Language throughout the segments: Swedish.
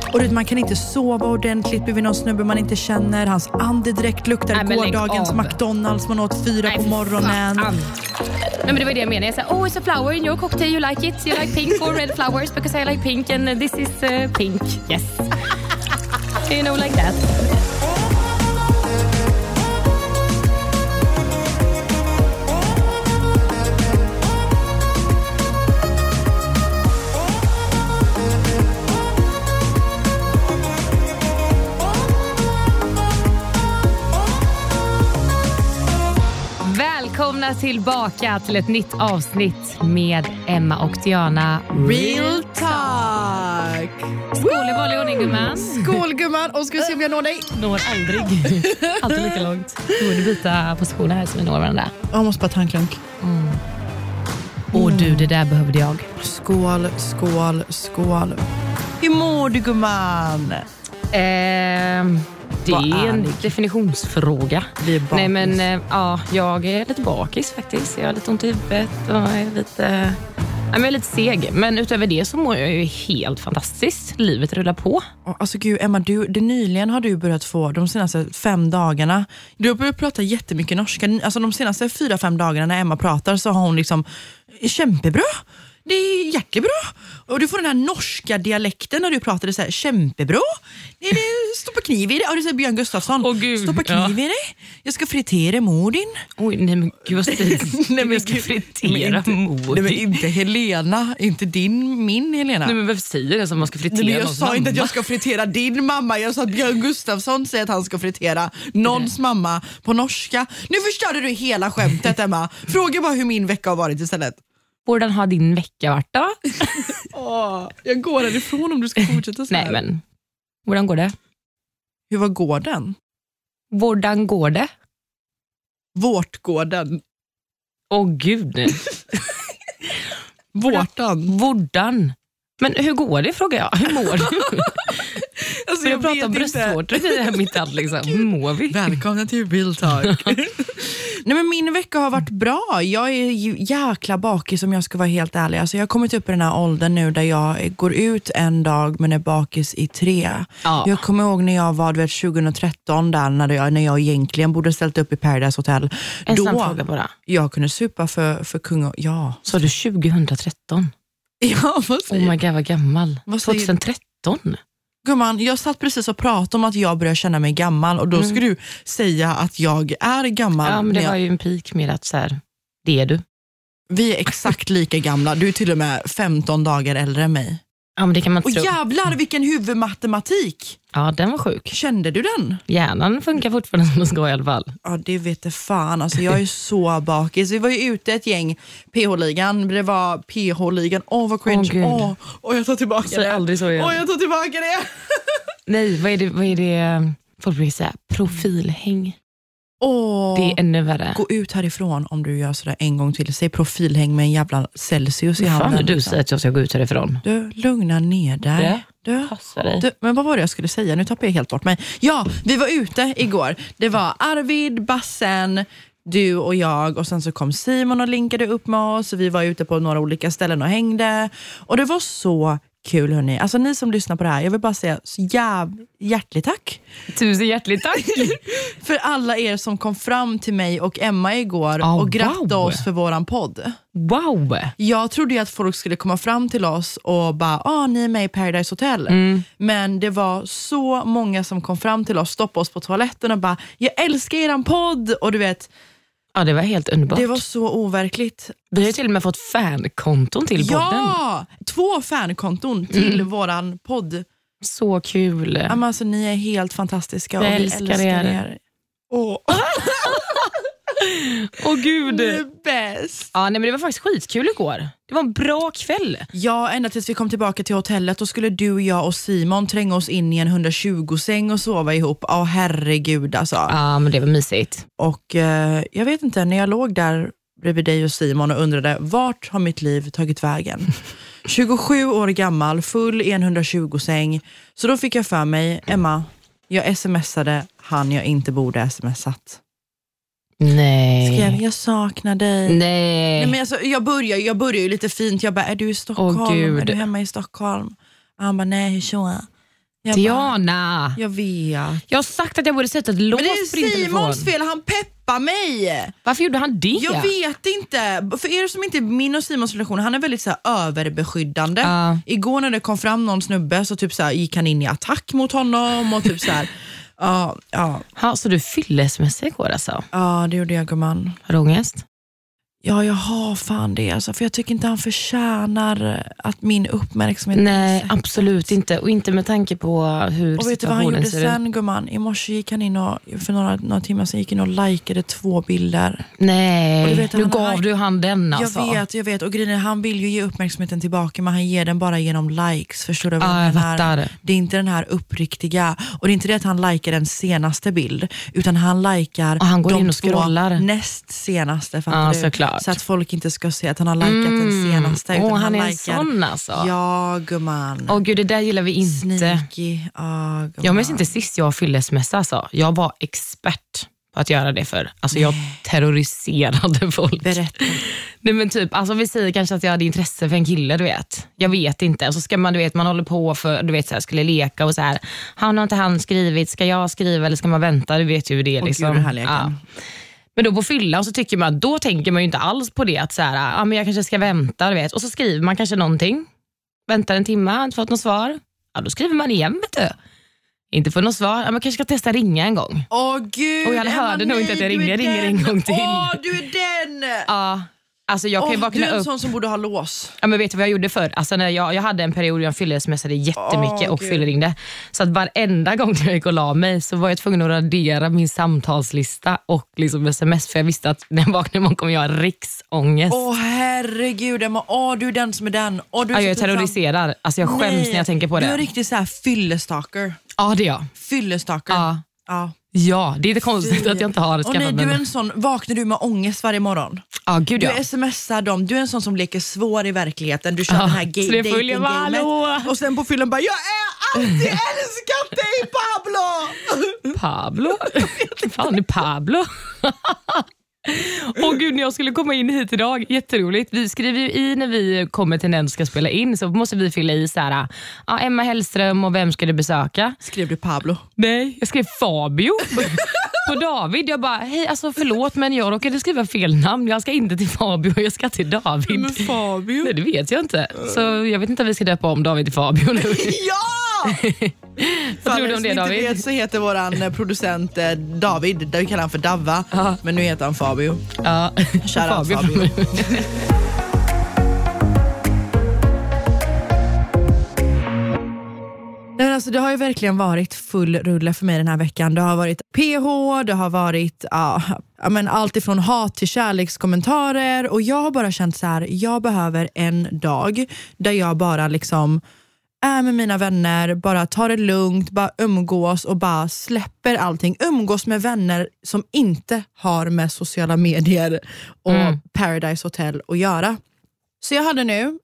Och man kan inte sova ordentligt bredvid någon snubbe man inte känner. Hans andedräkt luktar gårdagens McDonald's man åt 4 på morgonen. Nej, men det var det jag menade. Jag sa, it's a flower in your cocktail, you like it. You like pink or red flowers because I like pink and this is pink. Yes. You know, like that. Välkomna tillbaka till ett nytt avsnitt med Emma och Diana. Real talk! Skål i vanlig ordning, gumman. Skål, gumman. Och ska vi se om jag når dig? Når aldrig. Alltid lika långt. Du borde byta positioner här så vi når varandra. Jag måste bara ta en klunk. Och du, det där behövde jag. Skål, skål, skål. Hur mår du, gumman? Det är en definitionsfråga. Nej, men ja, jag är lite bakis faktiskt. Jag har lite ont i huvudet och jag är lite seg. Men utöver det så mår jag ju helt fantastiskt. Livet rullar på. Alltså gud, Emma, nyligen har du börjat få de senaste 5 dagarna. Du har börjat prata jättemycket norska. Alltså de senaste 4-5 dagarna när Emma pratar så har hon liksom kämpebra. Det är jättebra. Och du får den här norska dialekten när du pratade så här, kämpebra. Det stoppa kniv i det. Och du säger Björn Gustafsson. Stoppa kniv i det. Jag ska fritera mor din. Oj, nej men gud vad stiligt. Nej men jag ska fritera mor. Nej men inte Helena. Inte min Helena. Nej men varför säger det som man ska fritera nej, någons mamma? Jag sa inte mamma. att jag ska fritera din mamma. Jag sa att Björn Gustafsson säger att han ska fritera någons mamma på norska. Nu förstörde du hela skämtet, Emma. Fråga bara hur min vecka har varit istället. Hvordan har din vecka varit då? Jag går härifrån om du ska fortsätta så här. Nej men, hvordan går det? Hur var gården? Hvordan går det? Vårtgården. Gud. Hvordan. Men hur går det, frågar jag? Hur mår du? Alltså, jag pratar bröstvårtor i det här mitt allt liksom. Hur mår vi? Välkomna till Real Talk. Nej men min vecka har varit bra. Jag är jäkla bakis om jag ska vara helt ärlig. Alltså jag har kommit upp i den här åldern nu där jag går ut en dag men är bakis i 3. Ja. Jag kommer ihåg när jag var 2013 där när jag egentligen borde ställt upp i Paradise Hotel. En snabb fråga bara. Jag kunde supa för kung och ja. Så du 2013? Ja, vad säger Oh my god, vad gammal. 2013? Gumman, jag satt precis och pratade om att jag börjar känna mig gammal och då ska du säga att jag är gammal. Ja, men det var ju en pik med att så här, det är du. Vi är exakt lika gamla. Du är till och med 15 dagar äldre än mig. Ja, men det kan man tro. Och jävlar vilken huvudmatematik. Ja, den var sjuk. Kände du den? Hjärnan funkar fortfarande som den ska i alla fall. Ja, det vet jag fan. Alltså, jag är så bakis. Vi var ju ute ett gäng PH-ligan. Det var PH-ligan. Vad cringe. Och jag tar tillbaka det. Aldrig så igen. Jag tar tillbaka det. Nej, vad är det folk brukar säga? Profilhäng. Det är ännu värre. Gå ut härifrån om du gör sådär en gång till. Säg profilhäng med en jävla Celsius i handen. Fan, du säger att jag ska gå ut härifrån. Du, lugna ner dig. Men vad var det jag skulle säga? Nu tappar jag helt bort mig. Ja, vi var ute igår. Det var Arvid, Bassen, du och jag. Och sen så kom Simon och linkade upp med oss. Vi var ute på några olika ställen och hängde. Och det var så kul, hörni. Alltså ni som lyssnar på det här, jag vill bara säga hjärtligt tack. 1000 hjärtligt tack. För alla er som kom fram till mig och Emma igår och grattade oss för våran podd. Wow. Jag trodde ju att folk skulle komma fram till oss och bara, ni är med i Paradise Hotel. Men det var så många som kom fram till oss, stoppade oss på toaletten och bara, jag älskar eran podd. Och du vet, ja, det var helt underbart. det var så overkligt. Vi har till och med fått fankonton till podden. Ja, 2 fankonton till våran podd. Så kul. Ja, men alltså, ni är helt fantastiska. Jag och vi älskar er. Åh gud. Du är bäst. Ja, nej, men det var faktiskt skitkul igår. Det var en bra kväll. Ja, ända tills vi kom tillbaka till hotellet. Då skulle du, jag och Simon tränga oss in i en 120-säng och sova ihop. Herregud alltså. Ja, men det var mysigt. Och jag vet inte, när jag låg där bredvid dig och Simon och undrade, vart har mitt liv tagit vägen? 27 år gammal, full i en 120-säng. Så då fick jag för mig, Emma, jag smsade han jag inte borde smsat. Nej. Skrev, jag saknar dig. Nej. Men alltså, jag börjar ju lite fint. Jag bara, är du i Stockholm? Är du hemma i Stockholm? Han bara, nej, så. Diana. Jag vet. Jag har sagt att jag borde sätta ett lås på din telefon. Men det är Simons fel, han peppar mig. Varför gjorde han det? Jag vet inte. För er som inte är min och Simons relation, han är väldigt så här överbeskyddande. Igår när det kom fram någon snubbe så typ så här, gick han in i attack mot honom och typ så här. Så du fyllesmässigt igår alltså? Ja, det gjorde jag, gumman. Har du ångest? Ja, jag har fan det alltså, för jag tycker inte han förtjänar att min uppmärksamhet. Nej, absolut inte. Och inte med tanke på hur och vet du vad han gjorde sen, gumman? I morse gick han in och för några timmar sedan gick in och likade 2 bilder. Nej, vet, nu gav du han den alltså. Jag vet. Och grejen är, han vill ju ge uppmärksamheten tillbaka, men han ger den bara genom likes. Förstår du? Jag fattar. Det är inte den här uppriktiga. Och det är inte det att han likar den senaste bild, utan han likar han går in och scrollar näst senaste. Såklart. Så att folk inte ska se att han har likat den senaste. Utan han är en sån alltså. Ja, gumman. Gud, det där gillar vi inte. Sneaky. Jag minns inte sist jag fyllesmässa alltså. Jag var expert på att göra det för. Alltså jag terroriserade folk. Berätta. Nej men typ, alltså vi säger kanske att jag hade intresse för en kille, du vet. Jag vet inte. Och så ska man, du vet, man håller på för, du vet, så här, skulle leka och så här. Han har inte han skrivit, ska jag skriva eller ska man vänta? Du vet ju hur det är liksom. Gud, den här leken. Men då på fyllan så tycker man, då tänker man ju inte alls på det att så här, men jag kanske ska vänta, du vet. Och så skriver man kanske någonting. Väntar en timme, inte fått något svar. Ja, då skriver man igen, vet du. Inte få något svar. Man kanske ska testa ringa en gång. Gud. Och jag hörde nog inte att jag ringer en gång till. Du är den! Ja. Alltså jag kan ju vakna upp. Du är en sån som borde ha lås. Ja, men vet du vad jag gjorde förr? Alltså när jag hade en period jag fyllesmässade jättemycket och fyllringde. Så att varenda gång jag gick och la mig så var jag tvungen att radera min samtalslista och liksom sms, för jag visste att när jag vaknade imorgon kommer jag ha riksångest. Herregud, Emma. Du är den som är den. Du är jag är terroriserad. Alltså jag skäms när jag tänker på det. Du är riktigt så här fyllestalker. Ja, det är jag. Fyllestalker. Ja, det är det konstigt att jag inte har skaffat. Du är en sån, vaknar du med ångest varje morgon? Gud, du smsar dem, du är en sån som leker svår i verkligheten. Du kör den här dating-gamet. Och sen på fyllen bara, jag är alltid älskat dig, Pablo! Pablo? Fan är Pablo? Gud, när jag skulle komma in hit idag, jätteroligt. Vi skriver ju i när vi kommer till den ska spela in, så måste vi fylla i så här, Emma Hellström och vem ska du besöka? Skrev du Pablo? Nej, jag skrev Fabio på David. Jag bara, hej, alltså förlåt, men jag råkade skriva fel namn. Jag ska inte till Fabio, jag ska till David. Men Fabio? Nej, det vet jag inte. Så jag vet inte om vi ska döpa om David till Fabio nu. Ja! Vad tror du om det, David? Vet, så heter våran producent David. Där vi kallar han för Davva. Men nu heter han Fabio. Ja, Fabio. Nej, alltså, det har ju verkligen varit full rulle för mig den här veckan. Det har varit PH, det har varit allt ifrån hat till kärlekskommentarer. Och jag har bara känt så här, jag behöver en dag där jag bara liksom är med mina vänner, bara tar det lugnt, bara umgås och bara släpper allting. Umgås med vänner som inte har med sociala medier och Paradise Hotel att göra. Så jag hade nu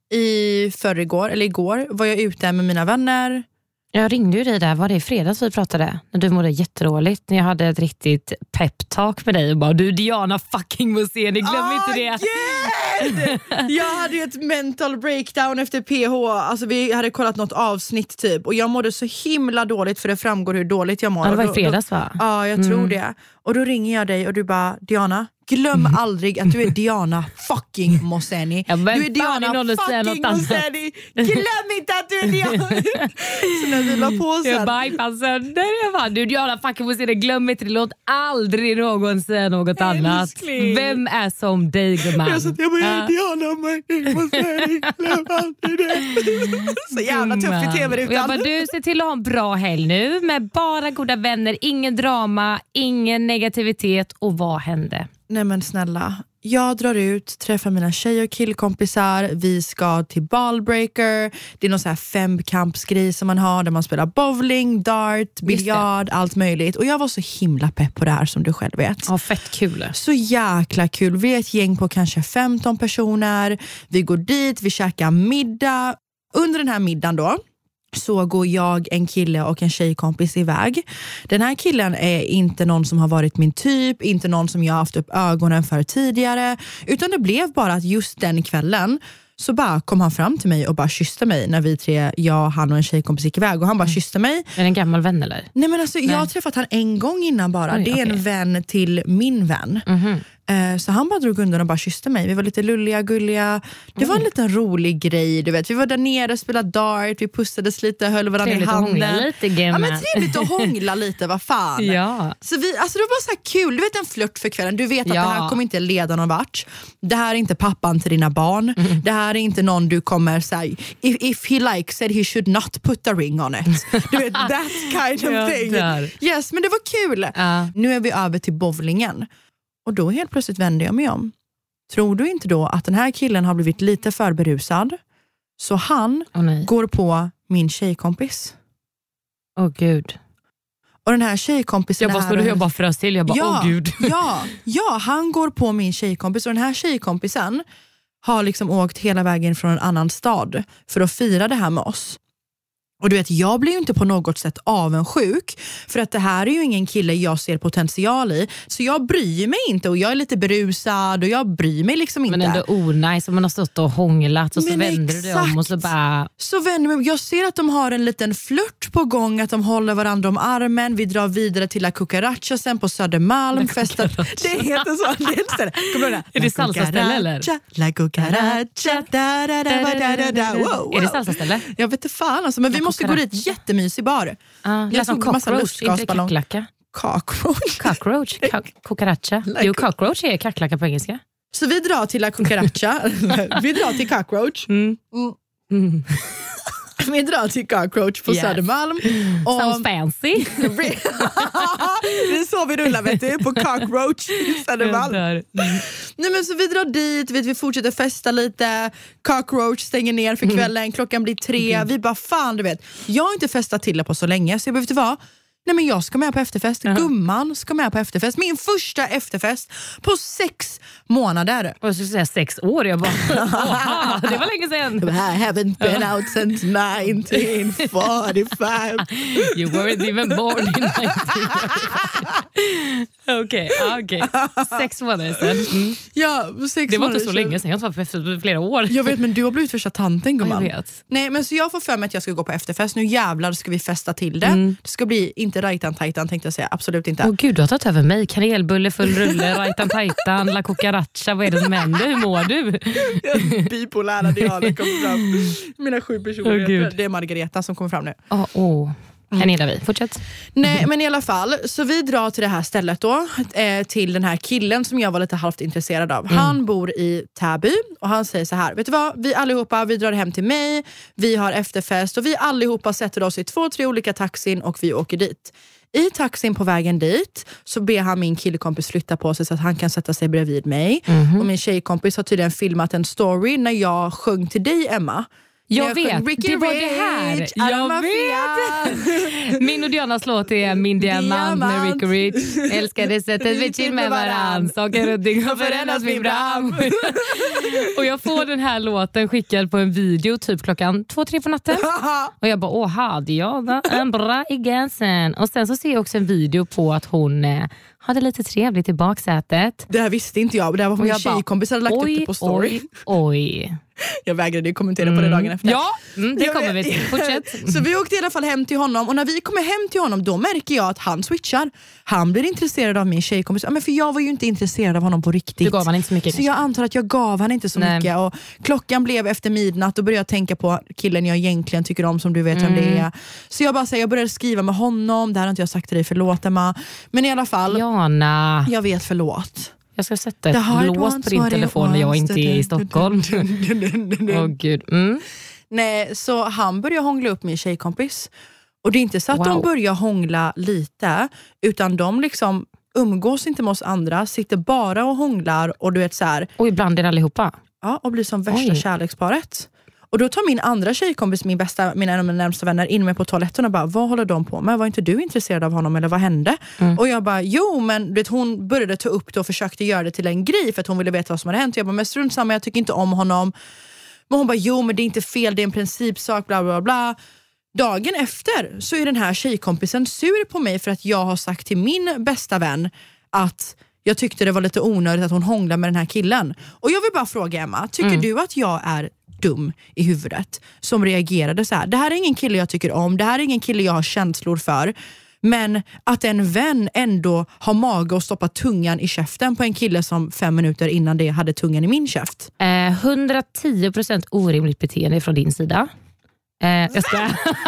igår var jag ute med mina vänner. Jag ringde ju dig där, var det i fredags vi pratade? När du mådde jättedåligt. När jag hade ett riktigt pep-talk med dig och bara, du Diana fucking Moseni, glöm inte det. God! Jag hade ju ett mental breakdown efter PH. Alltså vi hade kollat något avsnitt typ. Och jag mådde så himla dåligt, för det framgår hur dåligt jag mår. Ja, det var i fredags va? Ja, jag tror det. Och då ringer jag dig och du bara, Diana, glöm aldrig att du är Diana fucking Moseni. Du är Diana fucking Moseni. Glöm inte att du är Diana. Så när vi la på sen. Jag bypassade. Du är Diana fucking Moseni. Glöm inte, det låt aldrig någon säga något annat. Vem är som dig, gumman? Jag bara, Diana Moseni. Glöm aldrig det. Så jävla tuff i tv-rutan. Jag bara, du ser till att ha en bra helg nu. Med bara goda vänner. Ingen drama, ingen negativitet. Och vad hände? Nej men snälla, jag drar ut, träffar mina tjej- och killkompisar. Vi ska till Ballbreaker. Det är någon så här 5-kampsgrej som man har, där man spelar bowling, dart, biljard, allt möjligt. Och jag var så himla pepp på det här, som du själv vet. Ja, fett kul. Så jäkla kul. Vi är ett gäng på kanske 15 personer. Vi går dit, vi käkar middag. Under den här middagen då så går jag, en kille och en tjejkompis iväg. Den här killen är inte någon som har varit min typ, inte någon som jag har haft upp ögonen för tidigare, utan det blev bara att just den kvällen så bara kom han fram till mig och bara kysste mig när vi tre, jag, han och en tjejkompis gick iväg och han bara kysste mig. Är det en gammal vän eller? Nej men alltså jag har träffat han en gång innan bara. Det är en vän till min vän. Så han bara drog undan och bara kysste mig. Vi var lite lulliga, gulliga. Det var en liten rolig grej, du vet. Vi var där nere och spelade dart. Vi pussades lite, höll varandra i handen. Trevligt att hångla lite, ja, men trevligt att hångla lite, vad fan. Ja. Så vi, alltså det var bara så här kul. Du vet, en flört för kvällen. Du vet att det här kommer inte leda någon vart. Det här är inte pappan till dina barn. Det här är inte någon du kommer säga if he likes it, he should not put a ring on it. Du vet, that kind of thing. Yes, men det var kul. Nu är vi över till bowlingen. Och då helt plötsligt vände jag mig om. Tror du inte då att den här killen har blivit lite för berusad? Så han går på min tjejkompis. Åh gud. Och den här tjejkompisen jag bara frös till. Jag bara, åh gud. Ja, han går på min tjejkompis. Och den här tjejkompisen har liksom åkt hela vägen från en annan stad för att fira det här med oss. Och du vet, jag blir ju inte på något sätt avundsjuk. För att det här är ju ingen kille jag ser potential i. Så jag bryr mig inte. Och jag är lite berusad. Och jag bryr mig liksom inte. Men ändå onajs. Om man har stått och hånglat. Och så vänder du dig om och så bara... Så vänder mig. Jag ser att de har en liten flört på gång. Att de håller varandra om armen. Vi drar vidare till La Cucaracha sen på Södermalm. Festar. Det heter så. Det är ställe. Är det salsa-ställe eller? La Cucaracha. Är det salsa-ställe? Jag vet inte fan alltså. Men vi måste gå dit, jättemysig bar. Jag som cockroach, inte kacklacka. Cockroach? Cucaracha. Jo, cockroach är kacklacka på engelska. Så vi drar till La Cucaracha. Vi drar till cockroach. Vi drar till cockroach på Södermalm. Sounds fancy. Det är så vi rullar, vet du, på cockroach i Södermalm. Nej, men så vi drar dit, vi fortsätter festa lite. Cockroach stänger ner för kvällen. Klockan blir 3. Vi bara, fan du vet. Jag har inte festat till det på så länge. Så jag behöver vara. Nej, men jag ska med på efterfest. Gumman ska med på efterfest. Min första efterfest på 6 månader. Och jag skulle säga 6 år. Jag bara, det var länge sedan. I haven't been out since 1945. You weren't even born in 1945. Okej. 6 månader sedan. Ja, 6 det var inte så länge sedan. Jag har varit på efterfest flera år. Jag vet, men du har blivit första tanten, gumman. Jag vet. Nej, men så jag får för mig att jag ska gå på efterfest. Nu jävlar ska vi festa till det. Det ska bli inte rajtan-tajtan, tänkte jag säga. Absolut inte. Åh gud, du har tagit över mig. Kanelbulle, full rulle, rajtan-tajtan, La Cucaracha. Vad är det som händer? Hur mår du? Bipolära dialer kommer fram. Mina 7 personer. Det är Margareta som kommer fram nu. Här gillar vi. Fortsätt. Nej, men i alla fall. Så vi drar till det här stället då. Till den här killen som jag var lite halvt intresserad av. Han bor i Täby. Och han säger så här. Vet du vad? Vi allihopa, vi drar hem till mig. Vi har efterfest. Och vi allihopa sätter oss i 2-3 olika taxin. Och vi åker dit. I taxin på vägen dit så ber han min killkompis flytta på sig så att han kan sätta sig bredvid mig. Och min tjejkompis har tydligen filmat en story när jag sjöng till dig, Emma. Jag vet, det var det här. Jag vet. Min och Dianas låt är Min diamant med Ricky Rich. Älskar det sättet vi chill med varann. Saker och ting har förändrats min bram. Och jag får den här låten skickad på en video typ klockan 2-3 på natten. Och jag bara, hade jag en bra i gasen. Och sen så ser jag också en video på att hon hade lite trevligt i baksätet. Det här visste inte jag. Det här var för min tjejkompis hade lagt upp det på story. Oj. Jag vägrade ju kommentera på det dagen efter. Ja, det kommer vi till. Fortsätt. Så vi åkte i alla fall hem till honom. Och när vi kommer hem till honom, då märker jag att han switchar. Han blir intresserad av min tjejkompis. Men för jag var ju inte intresserad av honom på riktigt. Du gav han inte så mycket. Så jag antar att jag gav han inte så mycket. Och klockan blev efter midnatt. Och började jag tänka på killen jag egentligen tycker om, som du vet vem det är. Så jag bara säger, jag började skriva med honom. Det här har inte jag sagt till dig, förlåt Emma. Men i alla fall, Jana. Jag vet, förlåt. Jag ska sätta ett lås på din telefon när jag inte är i Stockholm. Åh gud. Nej, så han börjar hångla upp min tjejkompis. Och det är inte så att de börjar hångla lite, utan de liksom umgås inte med oss andra, sitter bara och hånglar och du vet så här. Och ibland är det allihopa. Ja, och blir som värsta kärleksparet. Och då tar min andra tjejkompis, mina närmsta vänner, in mig på toaletten och bara, vad håller de på med? Var inte du intresserad av honom eller vad hände? Och jag bara, jo men vet, hon började ta upp det och försökte göra det till en grej för att hon ville veta vad som hade hänt. Och jag bara, men strunt samma, jag tycker inte om honom. Men hon bara, jo men det är inte fel, det är en principsak, bla bla bla. Dagen efter så är den här tjejkompisen sur på mig för att jag har sagt till min bästa vän att jag tyckte det var lite onödigt att hon hånglade med den här killen. Och jag vill bara fråga Emma, tycker du att jag är dum i huvudet som reagerade så här. Det här är ingen kille jag tycker om, det här är ingen kille jag har känslor för. Men att en vän ändå har mage att stoppa tungan i käften på en kille som 5 minuter innan det hade tungan i min käft. 110% orimligt beteende från din sida. Jag skojar.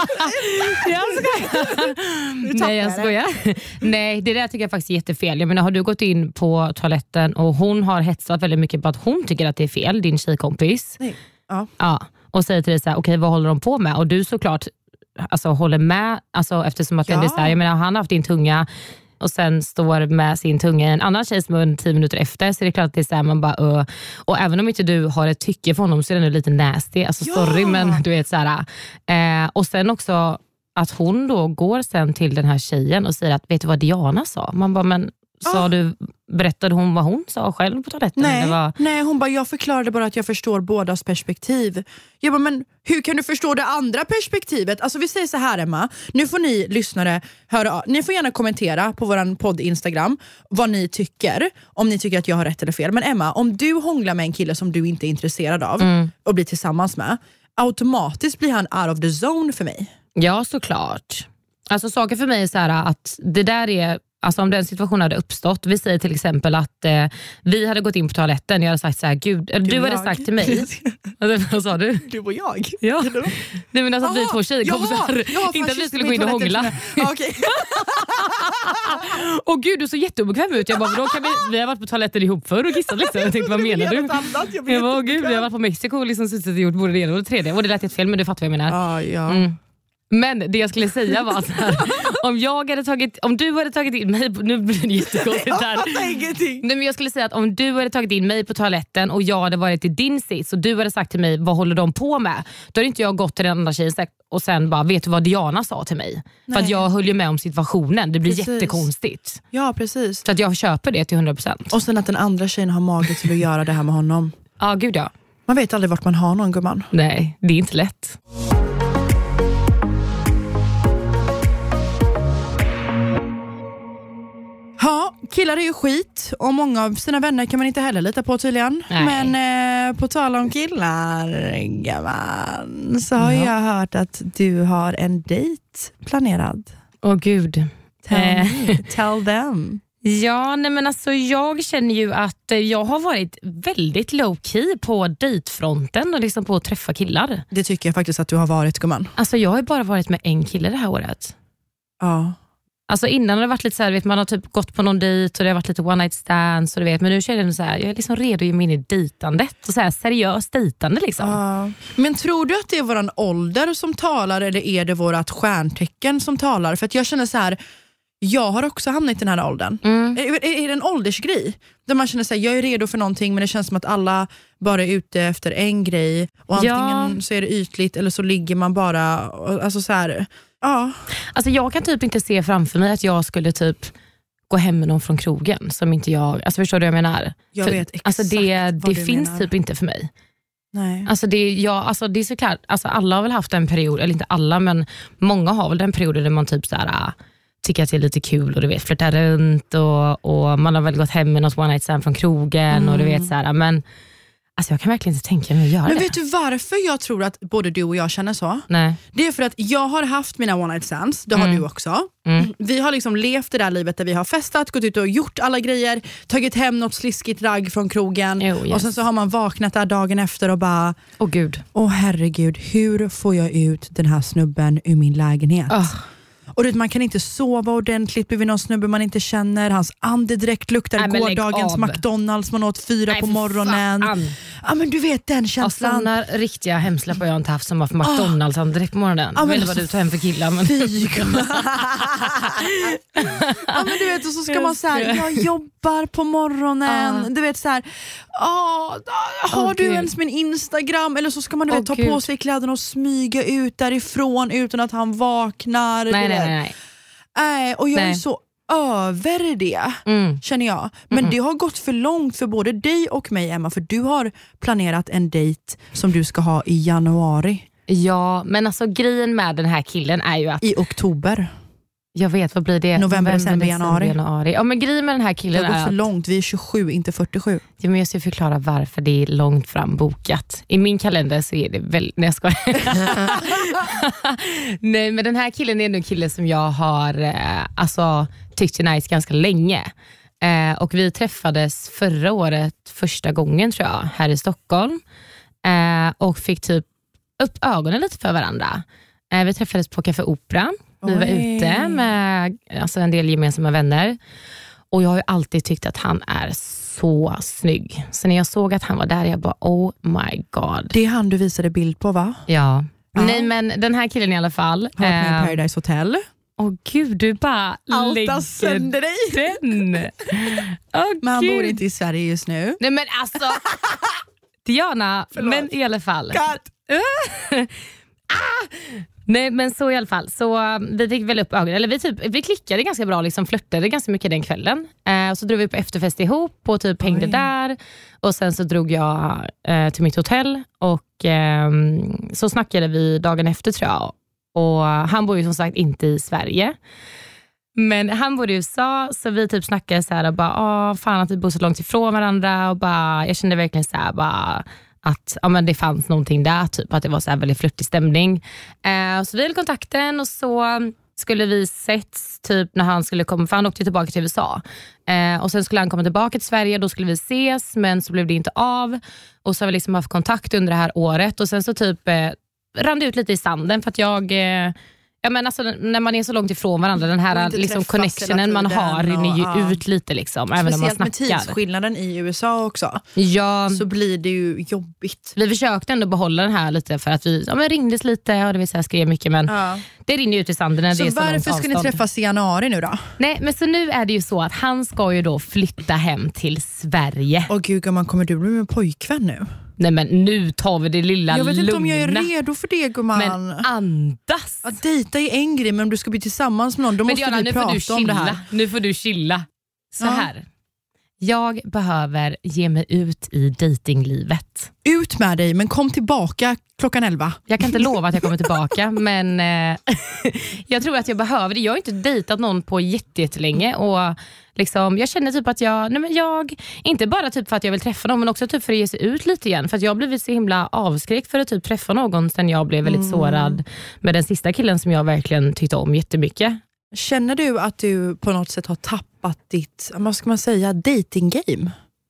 Nej, jag skojar. Nej, det där tycker jag faktiskt är jättefel. Jag menar, har du gått in på toaletten och hon har hetsat väldigt mycket på att hon tycker att det är fel, din tjejkompis. Nej. Ja. Ja, och säger till dig så här, okej, vad håller de på med? Och du såklart håller med, eftersom att det är så här, jag menar, han har haft din tunga och sen står med sin tunga i en annan tjejs mun 10 minuter efter, så är det klart att det är så här, man bara och även om inte du har ett tycke för honom så är det lite nasty, sorry, men du vet så här, och sen också att hon då går sen till den här tjejen och säger att, vet du vad Diana sa? Man bara, men berättade hon vad hon sa själv på toaletten? Nej, hon bara, jag förklarade bara att jag förstår bådas perspektiv. Jag bara, men hur kan du förstå det andra perspektivet? Alltså vi säger så här, Emma, nu får ni lyssnare höra, ni får gärna kommentera på våran podd Instagram vad ni tycker, om ni tycker att jag har rätt eller fel. Men Emma, om du hånglar med en kille som du inte är intresserad av och blir tillsammans med, automatiskt blir han out of the zone för mig. Ja, såklart. Alltså saker för mig är så här att det där är, alltså om den situationen hade uppstått, vi säger till exempel att vi hade gått in på toaletten, jag hade sagt så här, gud, eller du hade sagt till mig. Vad sa du? Du och jag? Ja. Nej, men alltså att vi två tjejkompisar, inte att vi skulle gå in och hångla. Okej. Och gud, du så jätteobekväm ut. Jag bara, då kan vi har varit på toaletten ihop förr och kissat liksom. Jag tänkte, vad menar du? Jag bara, gud, vi har varit på Mexiko och liksom suttit och gjort både det ena och det tredje. Och det lät helt fel, men du fattar vad jag menar. Ja. Men det jag skulle säga var att här, om du hade tagit in mig, nu blir det jättekonstigt här. Nej, men jag skulle säga att om du hade tagit in mig på toaletten och jag hade varit i din sits och du hade sagt till mig, vad håller de på med? Då hade inte jag gått till den andra tjejen och sen bara, vet du vad Diana sa till mig? Nej. För att jag höll ju med om situationen. Det blir jättekonstigt. Ja, precis. Så att jag köper det till 100%. Och sen att den andra tjejen har mage till att göra det här med honom. Ja, gud ja. Man vet aldrig vart man har någon, gumman. Nej, det är inte lätt. Ja, killar är ju skit och många av sina vänner kan man inte heller lita på tydligen. Nej. Men på tal om killar, gammal, så har jag hört att du har en dejt planerad. Åh gud. Tell them. Ja, nej men alltså jag känner ju att jag har varit väldigt low key på dejtfronten och liksom på att träffa killar. Det tycker jag faktiskt att du har varit, gumman. Alltså jag har bara varit med en kille det här året. Ja. Alltså innan har det varit lite så här, vet, man har typ gått på någon dejt och det har varit lite one night stands och du vet, men nu känner jag så här, jag är liksom redo att ge mig in i dejtandet och så här seriöst dejtande liksom. Men tror du att det är våran ålder som talar eller är det vårat stjärntecken som talar? För att jag känner så här, jag har också hamnat i den här åldern. Är det en åldersgrej? Där man känner sig, jag är redo för någonting men det känns som att alla bara är ute efter en grej och antingen så är det ytligt eller så ligger man bara, alltså så här. Ja. Alltså jag kan typ inte se framför mig att jag skulle typ gå hem med någon från krogen som inte jag, alltså förstår du vad jag menar? Jag vet exakt alltså det finns menar. Typ inte för mig. Nej. Alltså det är såklart, alltså alla har väl haft en period, eller inte alla men många har väl den perioden där man typ så här tycker att det är lite kul och du vet flyttar runt och man har väl gått hem med något one night stand från krogen och du vet så här, men alltså jag kan verkligen inte tänka mig att göra det. Men vet du varför jag tror att både du och jag känner så? Nej. Det är för att jag har haft mina one night stands, det har du också. Vi har liksom levt det där livet där vi har festat, gått ut och gjort alla grejer, tagit hem något sliskigt ragg från krogen och sen så har man vaknat där dagen efter och bara, åh herregud, hur får jag ut den här snubben ur min lägenhet? Och man kan inte sova ordentligt bredvid någon snubbe man inte känner. Hans andedräkt luktar gårdagens McDonalds man åt 4 på morgonen. Ja, men du vet den känslan. Sådana riktiga hemsläpp har jag inte haft som var för McDonalds andedräkt på morgonen. Jag vet inte vad du tar hem för killar. Men... ja, men du vet, och så ska man så här, jag jobbar på morgonen. Du vet så här, har du ens min Instagram? Eller så ska man ta på sig kläderna och smyga ut därifrån utan att han vaknar. Nej. Och jag är så över det, känner jag. Men det har gått för långt för både dig och mig, Emma. För du har planerat en dejt som du ska ha i januari. Ja, men alltså grejen med den här killen är ju att... I oktober. Jag vet, vad blir det? November, december, januari. Ja, men grejen med den här killen det har gått för långt, vi är 27, inte 47. Ja, men jag ska förklara varför det är långt fram bokat. I min kalender så är det väl... Nej, jag skojar. Nej, men den här killen är nog en kille som jag har tyckt är nice ganska länge. Och vi träffades förra året första gången, tror jag, här i Stockholm. Och fick typ upp ögonen lite för varandra. Vi träffades på Café Opera. Vi var ute med en del gemensamma vänner. Och jag har ju alltid tyckt att han är så snygg. Så när jag såg att han var där, jag bara, oh my god. Det är han du visade bild på, va? Ja. Nej, men den här killen i alla fall. Har varit med i Paradise Hotel. Gud, du bara lägger sönder dig. Men han bor inte i Sverige just nu. Nej, men alltså Diana, men i alla fall. Nej, men så i alla fall. Så vi fick väl upp ögonen. Eller vi klickade ganska bra, liksom flörtade ganska mycket den kvällen. Så drog vi på efterfest ihop och typ hängde där. Och sen så drog jag till mitt hotell. Och så snackade vi dagen efter, tror jag. Och han bor ju som sagt inte i Sverige. Men han bor i USA, så vi typ snackade så här och bara, fan att vi bor så långt ifrån varandra. Och bara, jag kände verkligen så här bara... att men det fanns någonting där, typ att det var så här väldigt flirtig stämning. Så vi höll kontakten och så skulle vi setts typ när han skulle komma, för han åkte tillbaka till USA. Och sen skulle han komma tillbaka till Sverige, då skulle vi ses, men så blev det inte av. Och så har vi liksom haft kontakt under det här året och sen så typ rann det ut lite i sanden för att jag... Ja, men alltså, när man är så långt ifrån varandra, den här liksom connectionen man har rinner ju ut lite liksom, även om man snackar. Speciellt med tidsskillnaden i USA också. Ja, så blir det ju jobbigt. Vi försökte ändå behålla den här lite för att vi ringdes lite och det vill säga skrev mycket, men det rinner ut i sanden när det är så långt avstånd. Så varför ska ni träffas i januari nu då? Nej, men så nu är det ju så att han ska ju då flytta hem till Sverige. Åh gud, man kommer du bli med pojkvän nu? Nej, men nu tar vi det lilla lugna. Jag vet inte om jag är redo för det, gumman. Men andas. Att dejta är en grej, men om du ska bli tillsammans med någon, då måste vi prata om det här. Nu får du chilla. Så här. Jag behöver ge mig ut i dejtinglivet. Ut med dig, men kom tillbaka klockan 11. Jag kan inte lova att jag kommer tillbaka, men jag tror att jag behöver det. Jag har inte dejtat någon på jättelänge och liksom, jag känner typ att jag inte bara typ för att jag vill träffa någon, men också typ för att ge sig ut lite igen. För att jag har blivit så himla avskräckt för att typ träffa någon sen jag blev väldigt sårad med den sista killen som jag verkligen tyckte om jättemycket. Känner du att du på något sätt har tappat ditt, vad ska man säga, dating game?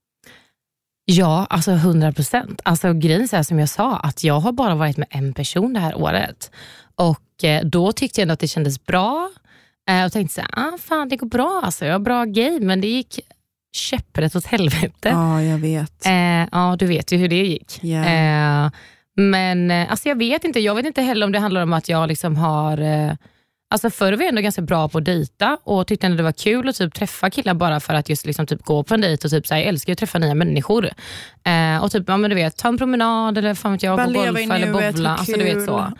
Ja, alltså 100%. Alltså grejen är som jag sa, att jag har bara varit med en person det här året. Och då tyckte jag ändå att det kändes bra. Och tänkte så här, fan det går bra alltså. Jag har bra game, men det gick käpprätt åt helvete. Ja, jag vet. Ja, du vet ju hur det gick. Yeah. Men alltså jag vet inte heller om det handlar om att jag liksom har... Alltså förr var jag ändå ganska bra på att dejta och tyckte ändå det var kul att typ träffa killar bara för att just liksom typ gå på en dejt och typ så här, jag älskar att träffa nya människor. Och typ, ja men du vet, ta en promenad eller fan vet jag, gå golfa eller bowla, alltså du vet så.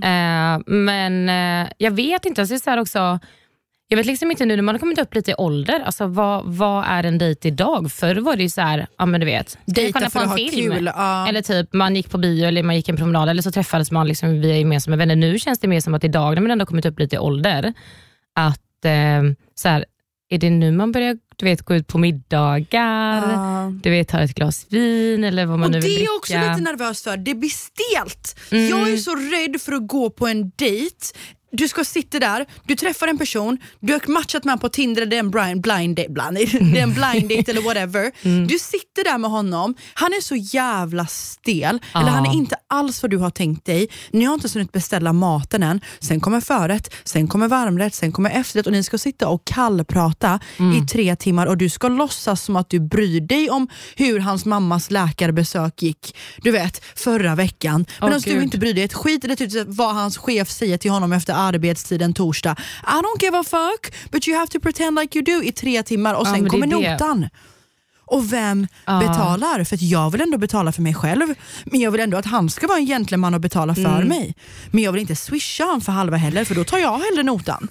Men jag vet inte, alltså det är så här också, jag vet liksom inte nu när man har kommit upp lite i ålder, alltså vad är en dejt idag? Förr var det ju så här, ja men du vet, dejta för att ha kul. Eller typ man gick på bio eller man gick en promenad eller så träffades man liksom via gemensamma vänner. Nu känns det mer som att idag när man ändå har kommit upp lite i ålder att så här, är det nu man börjar, du vet, gå ut på middagar, du vet, ta ett glas vin eller vad man nu vill dricka. Och det är också lite nervös för, det blir stelt. Jag är så rädd för att gå på en dejt. Du ska sitta där, du träffar en person, du har matchat med på Tinder, det är en blind date eller whatever. Du sitter där med honom, han är så jävla stel, eller han är inte alls vad du har tänkt dig. Ni har inte så beställa maten än, sen kommer förrätt, sen kommer varmrätt, sen kommer efterrätt och ni ska sitta och kallprata i 3 timmar och du ska låtsas som att du bryr dig om hur hans mammas läkarbesök gick, du vet, förra veckan. Men alltså du inte bryr dig ett skit eller typ vad hans chef säger till honom efter arbetstiden torsdag. I don't give a fuck, but you have to pretend like you do i 3 timmar och sen kommer notan. Och vem betalar? För att jag vill ändå betala för mig själv, men jag vill ändå att han ska vara en gentleman och betala för mig. Men jag vill inte swisha han för halva heller, för då tar jag hellre notan.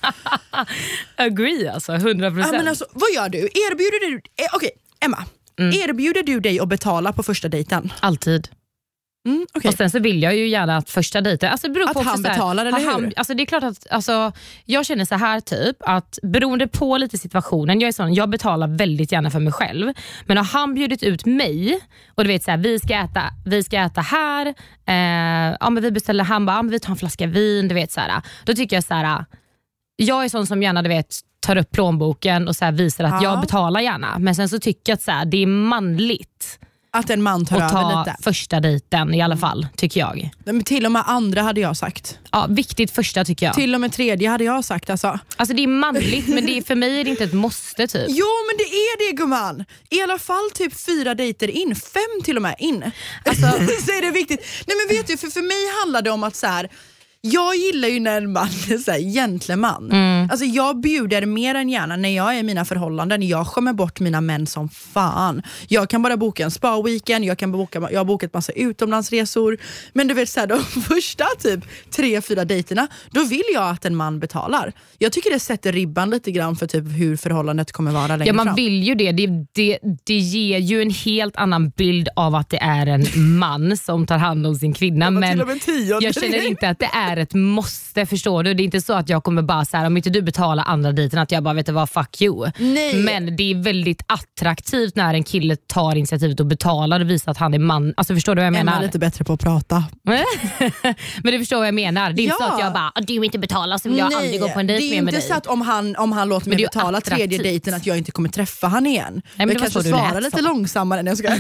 Agree alltså, 100%. Ja, men alltså, vad gör du? Erbjuder du... Okej, Emma. Erbjuder du dig att betala på första dejten? Alltid. Okay. Och sen så vill jag ju gärna att första dejten, alltså det beror på att han betalar, eller hur? Alltså det är klart att, alltså, jag känner så här typ, att beroende på lite situationen, jag betalar väldigt gärna för mig själv, men har han bjudit ut mig och du vet så här, vi ska äta här, men vi beställer, han bara, vi tar en flaska vin, du vet så här, då tycker jag så här, jag är sån som gärna, du vet, tar upp plånboken och så här visar att jag betalar gärna, men sen så tycker jag att så här, det är manligt att en man tar över lite. Första dejten i alla fall, tycker jag. Men till och med andra hade jag sagt. Ja, viktigt första tycker jag. Till och med tredje hade jag sagt alltså. Alltså det är manligt, men det är, för mig är det inte ett måste typ. Jo, men det är det, gumman. I alla fall typ 4 dejter in, 5 till och med in. Alltså, så är det viktigt. Nej, men vet du, för mig handlar det om att så här, jag gillar ju när en man är så här gentleman. Alltså jag bjuder mer än gärna när jag är i mina förhållanden. Jag skämmer bort mina män som fan. Jag kan bara boka en spa-weekend. Jag har bokat massa utomlandsresor. Men du vet så här, de första typ 3-4 dejterna, då vill jag att en man betalar. Jag tycker det sätter ribban lite grann för typ hur förhållandet kommer vara längre fram. Ja, man vill ju det. Det ger ju en helt annan bild av att det är en man som tar hand om sin kvinna. Men jag känner inte att det är ett måste, förstår du? Det är inte så att jag kommer bara så här, om inte du betalar andra dejten, att jag bara vet vad, fuck you. Nej. Men det är väldigt attraktivt när en kille tar initiativet och betalar och visar att han är man. Alltså förstår du vad jag menar? Emma är lite bättre på att prata. Men du förstår vad jag menar. Det är inte så att jag bara, du inte betalar så vill jag aldrig gå på en dejt med dig. Det är inte så att om han låter mig betala tredje dejten att jag inte kommer träffa han igen. Nej, jag kanske svarar lite långsammare än jag ska.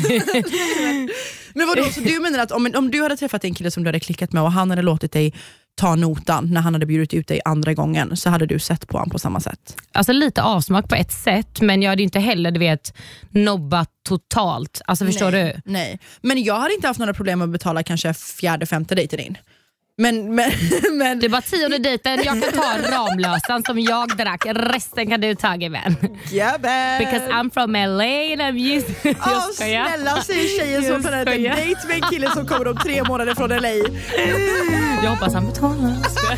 Men vadå, så du menar att om du hade träffat en kille som du hade klickat med och han hade låtit dig ta notan när han hade bjudit ut dig andra gången, så hade du sett på honom på samma sätt? Alltså lite avsmak på ett sätt, men jag hade inte heller, du vet, nobbat totalt. Alltså förstår du? Nej, men jag hade inte haft några problem med att betala kanske 4:e-5:e dejten in. Men det var 10:e dejten. Jag kan ta Ramlösan som jag drack. Resten kan du ta, vän. Because I'm from LA and I'm used. Snälla, säger tjejen som får en dejt med en kille som kommer om 3 månader från LA. Jag hoppas han betalar.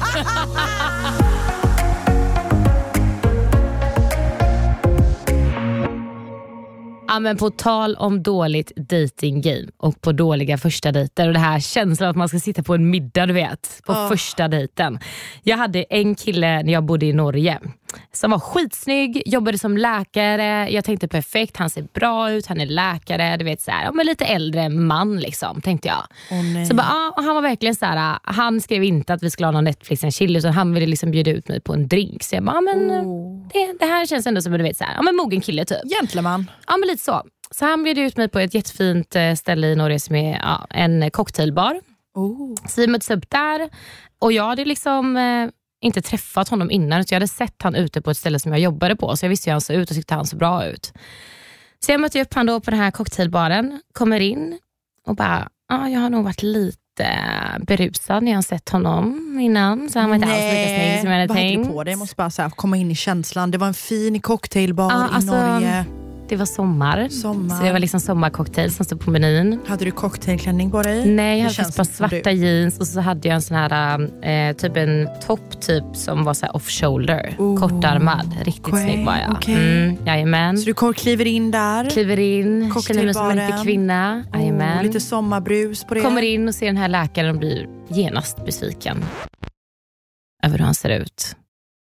Ja, men på tal om dåligt dating game och på dåliga första dejter och det här känslan att man ska sitta på en middag, du vet, på första dejten. Jag hade en kille när jag bodde i Norge som var skitsnygg, jobbade som läkare. Jag tänkte perfekt, han ser bra ut, han är läkare, du vet så här, men lite äldre man liksom, tänkte jag. Så bara, han var verkligen så här, han skrev inte att vi skulle ha någon Netflix en chill, utan han ville liksom bjuda ut mig på en drink. Så jag bara, men det här känns ändå som, du vet så här, men mogen kille typ. Gentleman. Ja, men lite så. Så han bjöd ut mig på ett jättefint ställe i Norge som är en cocktailbar. Så vi möttes upp där och jag hade liksom inte träffat honom innan, utan jag hade sett han ute på ett ställe som jag jobbade på, så jag visste hur han såg ut och tyckte han så bra ut. Så jag mötte upp han då på den här cocktailbaren, kommer in och bara, jag har nog varit lite berusad när jag har sett honom innan, så han var inte alls lika snygg som jag hade tänkt. Vad hade du på dig? Jag måste bara så här, komma in i känslan. Det var en fin cocktailbar i Norge. Det var sommar. Så det var liksom sommarcocktail som stod på menyn. Hade du cocktailklänning på dig? Nej, jag hade bara svarta jeans och så hade jag en sån här typ en topp typ som var så här off-shoulder, kortärmad. Riktigt snygg var jag. Jajamän. Så du kliver in där? Kliver in, känner mig som en riktig kvinna. Jajamän. Lite sommarbrus på det. Kommer in och ser den här läkaren och blir genast besviken över hur han ser ut.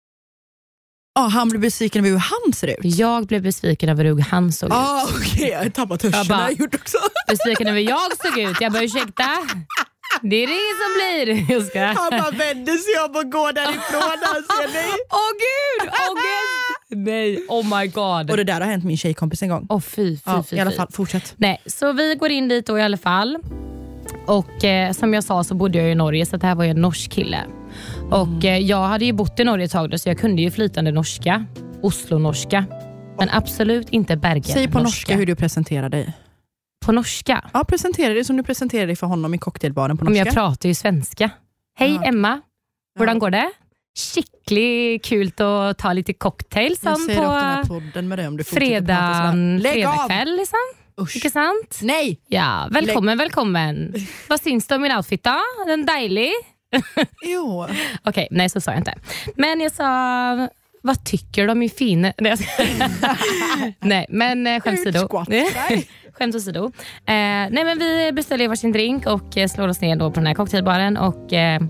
Han blev besviken över hur han ser ut. Jag blev besviken över hur han såg ut. Okej, jag har tappat hörseln. Jag har gjort också. Besviken över hur jag såg ut. Jag bara, ursäkta. Det är det som blir. Han bara vände sig om och går därifrån. Åh gud. Nej, oh my god. Och det där har hänt min tjejkompis en gång. Fy. I alla fall, fortsätt. Nej, så vi går in dit då i alla fall. Och som jag sa så bodde jag i Norge, så det här var ju en norsk kille. Och jag hade ju bott i Norge ett tag då, så jag kunde ju flytande norska, Oslo-norska. Men absolut inte Bergen. Säg på norska hur du presenterar dig. På norska? Ja, presentera dig som du presenterar dig för honom i cocktailbaren på norska. Men jag pratar ju svenska. Hej Emma, hur går det? Skickligt kul att ta lite cocktail som på med det, om du fredagkväll liksom. Usch. Inte sant? Nej. Ja, välkommen. Vad syns det om min outfit då? Den dejlig? Jo. Okej, nej så sa jag inte. Men jag sa, vad tycker de är fina? Nej, men skämt åsido. Skämt åsido. Nej, men vi beställer varsin drink och slår oss ner då på den här cocktailbaren. Och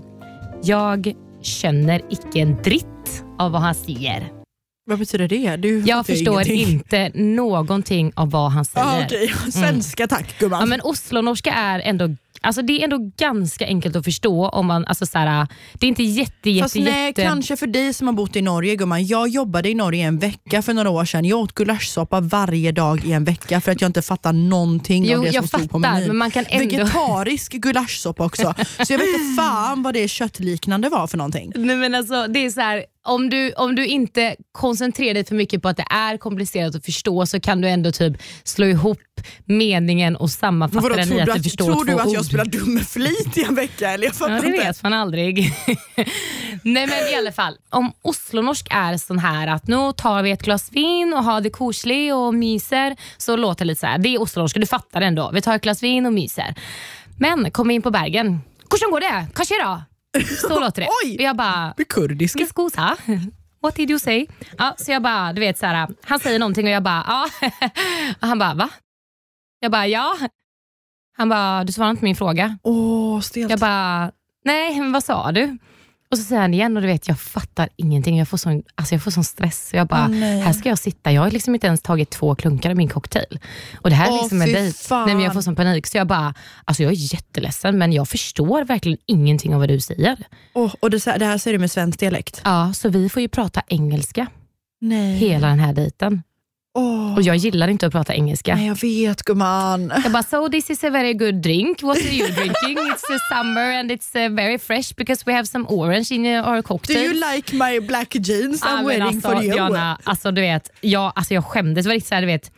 jag känner icke en dritt av vad han säger. Vad betyder det? Jag förstår inte någonting av vad han säger. Okej. Svenska tack, gumman. Ja, men oslonorska är ändå... Alltså det är ändå ganska enkelt att förstå om man, alltså såhär, det är inte jätte... Kanske för dig som har bott i Norge, gumman. Jag jobbade i Norge en vecka för några år sedan. Jag åt gulaschsoppa varje dag i en vecka för att jag inte fattar någonting av det som stod på menyn. Men man kan ändå... Vegetarisk gulaschsoppa också. Så jag vet inte fan vad det köttliknande var för någonting. Nej, men alltså det är så här, om du inte koncentrerar dig för mycket på att det är komplicerat att förstå, så kan du ändå typ slå ihop meningen och sammanfatta den i att du förstår tror du att ord. Jag spelar dum med flit i en vecka? Eller jag det vet man aldrig. Nej, men i alla fall, om oslonorsk är sån här att nu tar vi ett glas vin och har det koselig och myser, så låter det lite så här. Det är oslonorsk, du fattar ändå. Vi tar ett glas vin och myser. Men kom in på Bergen. Hur går det? Kanske då? Så låter det. Oj! Jag bara... Med kurdiska. Skosa. What did you say? Ja, så jag bara, du vet så här, han säger någonting och jag bara, ja. Och han bara, va? Jag bara, ja. Han bara, du svarar inte på min fråga. Stelt. Jag bara, nej, men vad sa du? Och så säger han igen och du vet, jag fattar ingenting. Jag får sån stress. Så jag bara, här ska jag sitta. Jag har liksom inte ens tagit 2 klunkar av min cocktail. Och det här är liksom en dejt. Nej, men jag får sån panik. Så jag bara, alltså jag är jätteledsen, men jag förstår verkligen ingenting av vad du säger. Och det här säger du med svensk dialekt? Ja, så vi får ju prata engelska. Nej. Hela den här dejten. Och jag gillar inte att prata engelska. Nej, jag vet, gumman. Jag bara, so this is a very good drink. What are you drinking? It's a summer and it's very fresh because we have some orange in our cocktail. Do you like my black jeans? I'm waiting for you. Diana, alltså du vet, jag skämdes. Det var riktigt så här, du vet,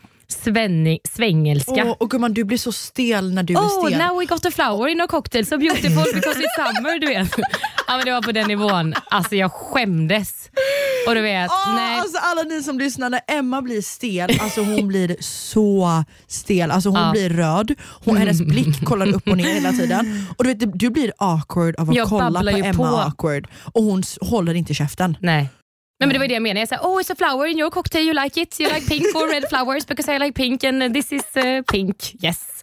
svängelska. Och gumman, du blir så stel när du är stel. Now we got a flower in our cocktail, so beautiful because it's summer, du vet. Ja, men det var på den nivån. Alltså jag skämdes. Och du vet, nej. Alltså alla ni som lyssnar, när Emma blir stel, alltså hon blir så stel. Alltså hon blir röd. Hennes blick kollar upp och ner hela tiden. Och du vet, du blir awkward av att kolla på Emma awkward. Och hon håller inte käften. Nej. Men det var det jag menade. Jag sa, it's a flower in your cocktail, you like it? You like pink or red flowers because I like pink and this is pink. Yes.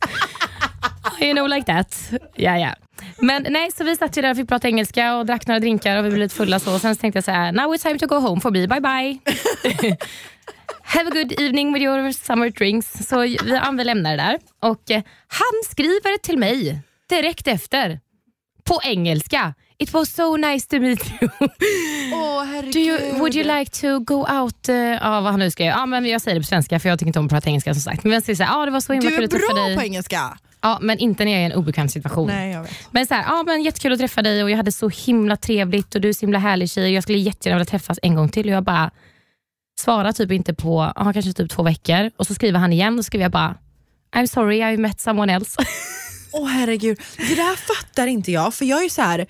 You know, like that. Ja. Men nej, så vi satt ju där och fick prata engelska och drack några drinkar och vi blev lite fulla så. Och sen tänkte jag så här, now it's time to go home for me, bye bye. Have a good evening with your summer drinks. Så vi lämnar det där. Och han skriver till mig direkt efter på engelska. It was so nice to meet you. Herregud. Would you like to go out? Vad han nu ska göra. Men jag säger det på svenska för jag tycker inte om att prata engelska som sagt. Men jag säger så här, det var så himla kul att träffa dig. Du är bra på engelska. Ja, men inte när jag är i en obekant situation. Nej, jag vet. Men så här, men jättekul att träffa dig och jag hade så himla trevligt och du är så himla härlig tjej och jag skulle jättegärna vilja träffas en gång till. Och jag bara svarar typ inte på kanske typ 2 veckor. Och så skriver han igen och skriver jag bara, I'm sorry, I met someone else. Herregud, det där fattar inte jag. För jag är så här,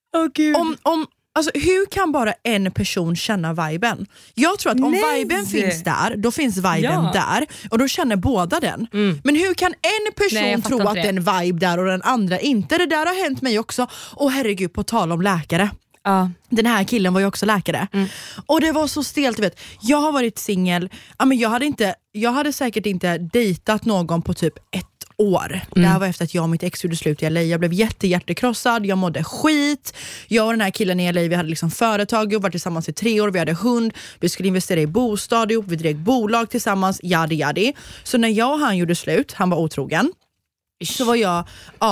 alltså, hur kan bara en person känna viben? Jag tror att om viben finns där, då finns viben där. Och då känner båda den. Men hur kan en person tro att det är en vibe där och den andra inte? Det där har hänt mig också. Herregud, på tal om läkare. Den här killen var ju också läkare. Och det var så stelt, vet. Jag har varit singel. Jag hade säkert inte dejtat någon på typ 1 år. Det här var efter att jag och mitt ex gjorde slut i LA. Jag blev hjärtekrossad, jag mådde skit. Jag och den här killen i LA, vi hade liksom företag, vi var tillsammans i 3 år, vi hade hund, vi skulle investera i bostad ihop, vi drev bolag tillsammans, jadi. Så när jag och han gjorde slut, han var otrogen. Så var jag,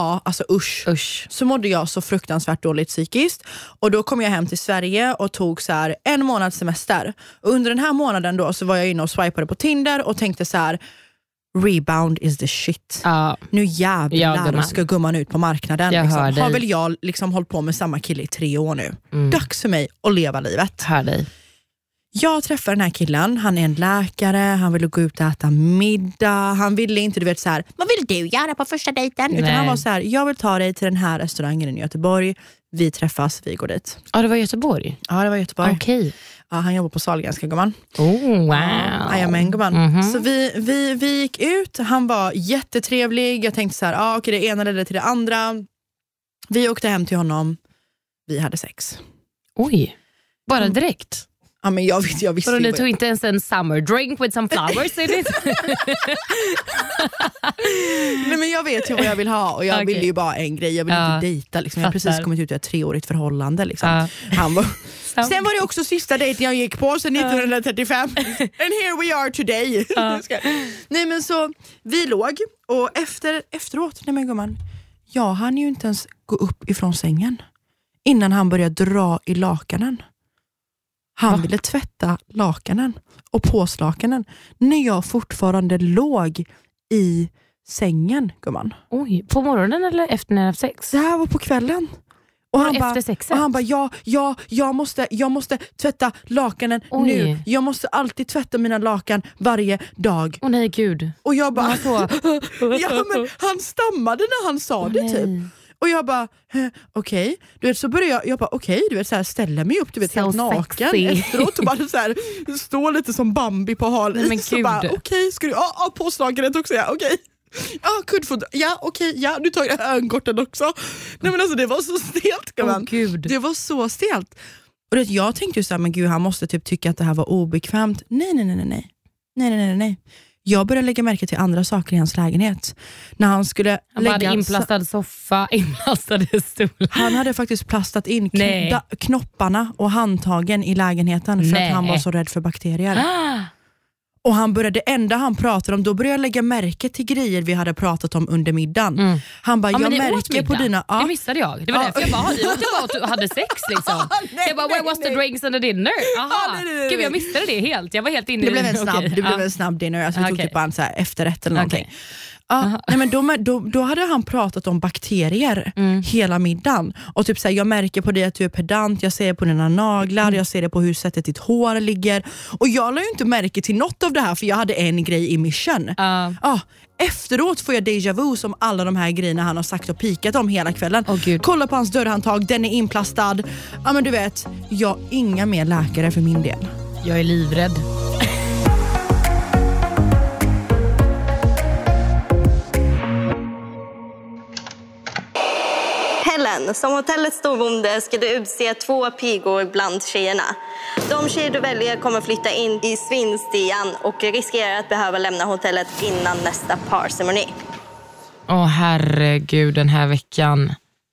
usch. Så mådde jag så fruktansvärt dåligt psykiskt. Och då kom jag hem till Sverige och tog så här 1 månads semester. Och under den här månaden då så var jag inne och swipade på Tinder och tänkte så här, rebound is the shit. Nu jävlar ska gumman ut på marknaden. Har väl jag liksom hållit på med samma kille i 3 år nu. Dags för mig att leva livet. Hör dig. Jag träffar den här killen, han är en läkare, han ville gå ut och äta middag, han ville inte, du vet så här, vad vill du göra på första dejten? Utan han var så här, jag vill ta dig till den här restaurangen i Göteborg, vi träffas, vi går dit. Ja, det var Göteborg? Ja, det var Göteborg. Okej. Ja, han jobbar på Sahlgrenska, gumman. Wow. Jajamän, gumman. Så vi gick ut, han var jättetrevlig, jag tänkte så här, okej, det ena ledde till det andra. Vi åkte hem till honom, vi hade sex. Oj, bara direkt? Ja, men jag visste ju. Ni tog inte ens en summer drink with some flowers in it? Nej, men jag vet ju vad jag vill ha och jag ville ju bara en grej. Jag vill inte dejta liksom. Jag har precis kommit ut ur ett 3-årigt förhållande liksom. Sen var det också sista dejten jag gick på sen 1935. And here we are today. Nej, men så vi låg och efteråt, nej men gumman, jag hann ju inte ens gå upp ifrån sängen innan han började dra i lakanen. Han ville tvätta lakanen och påslakanen när jag fortfarande låg i sängen, gumman. Oj, på morgonen eller efter när jag haft sex? Det här var på kvällen. Och han bara, jag måste tvätta lakanen nu. Jag måste alltid tvätta mina lakan varje dag. Åh nej, gud. Och jag bara, ja, men han stammade när han sa det typ. Och jag bara, okej. Du vet, så började jag bara, okej, du vet, så här, ställa mig upp, du vet, helt naken efteråt och bara så här, stå lite som Bambi på halen. Så bara, okej, ska du, påslaget också, ja, okej. Ja, kuddfot, ja, okej, ja, du tar ögonkorten också. Nej, men alltså det var så stelt, Gud. Det var så stelt. Och det, jag tänkte ju så här, men gud, han måste typ tycka att det här var obekvämt. Nej. Jag började lägga märke till andra saker i hans lägenhet. När han skulle hade inplastad soffa, inplastade stolar. Han hade faktiskt plastat in knopparna och handtagen i lägenheten för att han var så rädd för bakterier. Och det enda han pratade om, då började jag lägga märke till grejer vi hade pratat om under middagen. Han bara, jag märker på dina... Det missade jag. Det var därför jag bara hade sex liksom. Jag bara, where was the drinks and the dinner? Gud, jag missade det helt. Jag var helt inne i det. blev en snabb dinner. Alltså, vi tog typ en så här efterrätt eller någonting. Nej, men då hade han pratat om bakterier hela middagen. Och typ så här, jag märker på dig att du är pedant. Jag ser på dina naglar. Jag ser det på hur sättet ditt hår ligger. Och jag la ju inte märke till något av det här, för jag hade en grej i mission. Efteråt får jag déjà vu som alla de här grejerna han har sagt och pikat om hela kvällen. Kolla på hans dörrhandtag, den är inplastad. Ja, men du vet, jag inga mer läkare för min del. Jag är livrädd. Helen, som hotellets storbonde ska du utse 2 pigor bland tjejerna. De tjejer du väljer kommer flytta in i svinstian och riskerar att behöva lämna hotellet innan nästa parceremoni. Herregud, den här veckan.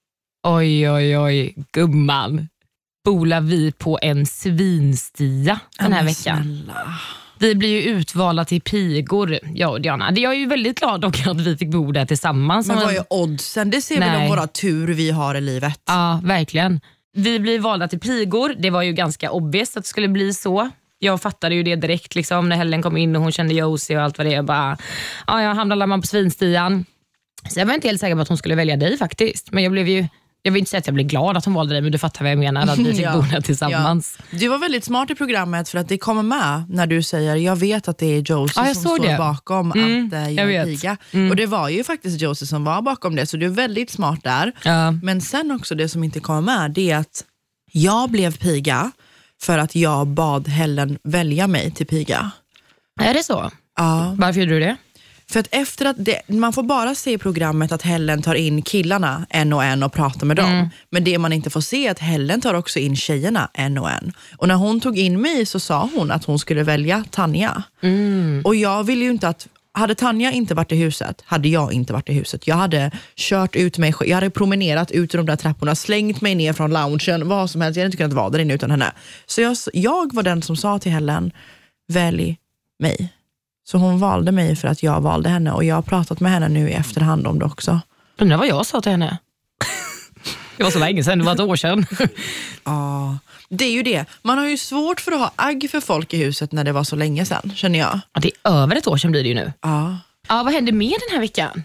Oj, gumman. Bolar vi på en svinstia den här veckan. Snälla. Vi blir ju utvalda till pigor, jag och Diana. Jag är ju väldigt glad dock att vi fick bo där tillsammans. Men vad är oddsen? Det ser väl om våra tur vi har i livet. Ja, verkligen. Vi blir valda till pigor. Det var ju ganska obvious att det skulle bli så. Jag fattade ju det direkt liksom, när Helen kom in och hon kände Josie och allt vad det är. Jag hamnade man på svinstian. Så jag var inte helt säker på att hon skulle välja dig faktiskt. Men jag vill inte säga att jag blev glad att hon valde dig, men du fattar vad jag menar, att vi fick bo där tillsammans. Ja. Du var väldigt smart i programmet för att det kommer med när du säger, jag vet att det är Josie som står bakom att jag är piga. Och det var ju faktiskt Josie som var bakom det, så du är väldigt smart där. Men sen också det som inte kommer med, det är att jag blev piga för att jag bad Helen välja mig till piga. Är det så? Ja. Varför gjorde du det? För att efter att man får bara se i programmet att Helen tar in killarna en och en och pratar med dem. Men det man inte får se är att Helen tar också in tjejerna en och en. Och när hon tog in mig så sa hon att hon skulle välja Tanja. Och jag ville ju inte att... Hade Tanja inte varit i huset, hade jag inte varit i huset. Jag hade kört ut mig, jag hade promenerat ut i de där trapporna, slängt mig ner från loungen, vad som helst. Jag hade inte kunnat vara där inne utan henne. Så jag var den som sa till Helen, välj mig. Så hon valde mig för att jag valde henne. Och jag har pratat med henne nu i efterhand om det också. Undrar vad jag sa till henne. Det var så länge sedan, det var ett år sedan. Ja, det är ju det. Man har ju svårt för att ha agg för folk i huset när det var så länge sedan, känner jag. Ja, det är över ett år sedan blir det ju nu. Ja. Ja, vad händer mer den här veckan?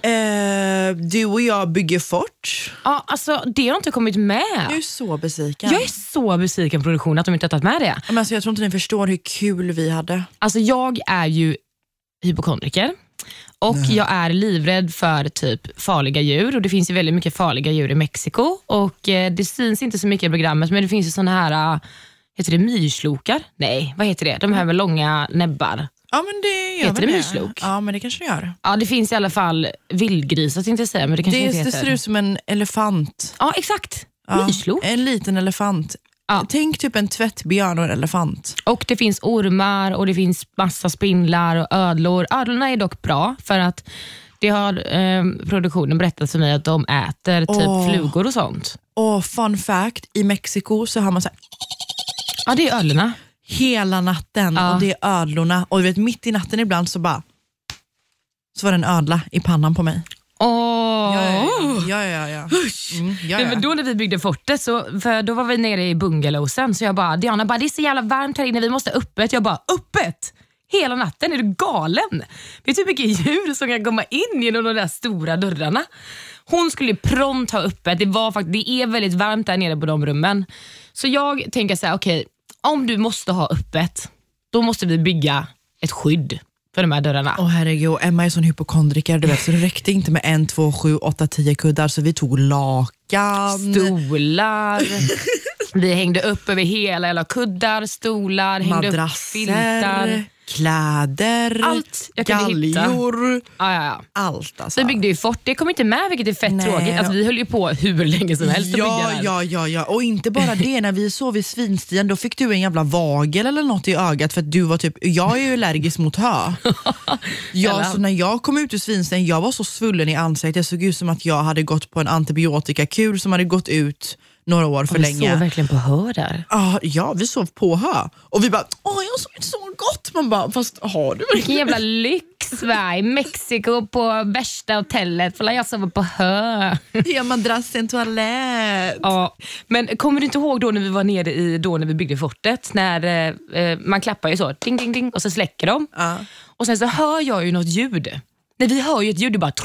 Du och jag bygger fort. Ja, alltså det har inte kommit med. Jag är så besviken. Jag är så besviken på produktionen att de inte har tagit med det. Men alltså, jag tror inte ni förstår hur kul vi hade. Alltså jag är ju hypokondriker. Och jag är livrädd för typ farliga djur. Och det finns ju väldigt mycket farliga djur i Mexiko. Och det syns inte så mycket i programmet. Men det finns ju såna här, heter det myrslokar? Nej, vad heter det? De här med långa näbbar. Ja, men det gör heter det myrslok? Ja, men det kanske det gör. Ja, det finns i alla fall vildgrisar, inte säga, men det kanske inte heter. Det ser ut som en elefant. Ja, exakt. Ja, myrslok. En liten elefant. Tänk typ en tvättbjörn och en elefant. Och det finns ormar och det finns massa spindlar och ödlor. Ödlorna är dock bra för att det har produktionen berättat för mig att de äter typ flugor och sånt. Fun fact, i Mexiko så har man så här... Ja, det är ödlorna. Hela natten och det är ödlorna. Och du vet, mitt i natten ibland så var det en ödla i pannan på mig. Ja. Men då när vi byggde fortet för då var vi nere i bungalowsen så jag bara, Diana bara, det är så jävla varmt här inne, vi måste öppet. Jag bara, öppet? Hela natten, är du galen? Vet du hur mycket djur som kan komma in genom de där stora dörrarna? Hon skulle prompt ha öppet. Det är väldigt varmt där nere på de rummen. Så jag tänker så här, okej, om du måste ha öppet, då måste vi bygga ett skydd för de här dörrarna. Herregud, Emma är sån hypokondriker, du vet, så det räckte inte med 1, 2, 7, 8, 10 kuddar, så vi tog lakan, stolar. Vi hängde upp över hela kuddar, stolar, hängde upp filtar, kläder, allt jag kunde galjor, hitta. Ja. Allt alltså. Vi byggde ju fort, det kom inte med, vilket är fett tråkigt. Alltså, vi höll ju på hur länge som helst att bygga Ja. Och inte bara det, när vi sov i svinstigen, då fick du en jävla vagel eller något i ögat för att du var typ, jag är ju allergisk mot hö. Så när jag kom ut ur svinstigen, jag var så svullen i ansiktet, det såg ut som att jag hade gått på en antibiotikakur som hade gått ut några år för länge. Vi sov verkligen på hö där. Ja, vi sov på hö. Och vi bara, jag sov inte så gott. Man bara, fast har du vilken jävla lyx, va? I Mexiko på värsta hotellet. För jag sover på hö. Ja, madrass, en toalett. Ja, men kommer du inte ihåg då när vi var nere när vi byggde fortet? När man klappar ju så, ding, ding, ding, och så släcker de. Och sen så hör jag ju något ljud. Nej, vi hör ju ett ljud, det bara...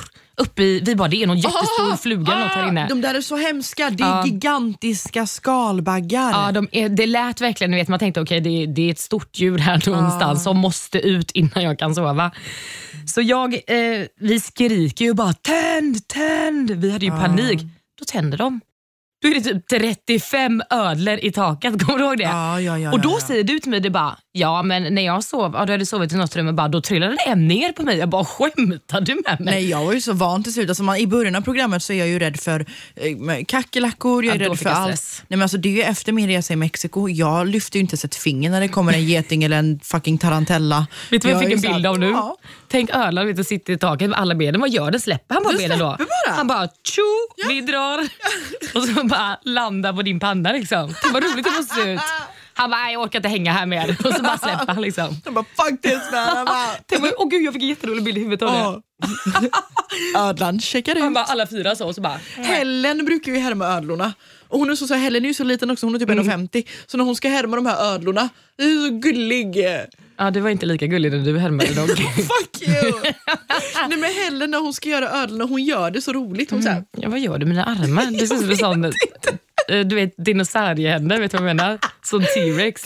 vi bara, det är någon jättestor fluga något här inne. De där är så hemska, det är gigantiska skalbaggar. Ja, det lät verkligen, vet, man tänkte okej, det är ett stort djur här någonstans som måste ut innan jag kan sova. Så vi skriker ju bara, tänd! Vi hade ju panik. Då tänder de. Då är det typ 35 ödlor i taket, kommer du ihåg det? Ja. Och då säger du till mig, det bara, men när jag sov, du hade sovit i något rum, då trillade det en ner på mig. Jag bara, skämtar du med mig? Nej, jag var ju så van till slut. Alltså i början av programmet så är jag ju rädd för kackerlackor, jag är rädd för allt. Nej, men alltså, det är ju efter min resa i Mexiko, jag lyfter ju inte ens ett finger när det kommer en geting eller en fucking tarantella. Vet du vad jag fick en bild av nu? Ja. Tänk Öland, vet du, sitter i taket med alla benen. Vad gör det? Släpper han bara benen då? Han bara, vi drar. Och så bara landar på din panna liksom. Det var roligt att se ut. Han bara, jag orkar inte hänga här mer. Och så bara släpper han liksom. Han bara, fuck this man. Åh gud, jag fick en jätterolig bild i huvudet av det. Ödlan checkar ut. Han bara, alla fyra så bara. Helen brukar ju härma ödlorna. Och hon är så Helen är ju så liten också, hon är typ 1,50. Så när hon ska härma de här ödlorna, det är så gullig. Ja, det var inte lika gulligt när du härmade dem. Fuck you. Nej, men Helen när hon ska göra ödlorna, hon gör det så roligt. Hon säger, ja, vad gör du med dina armar? Det ser ut som du vet, dinosauriehänder, vet du vad jag menar? Som T-Rex.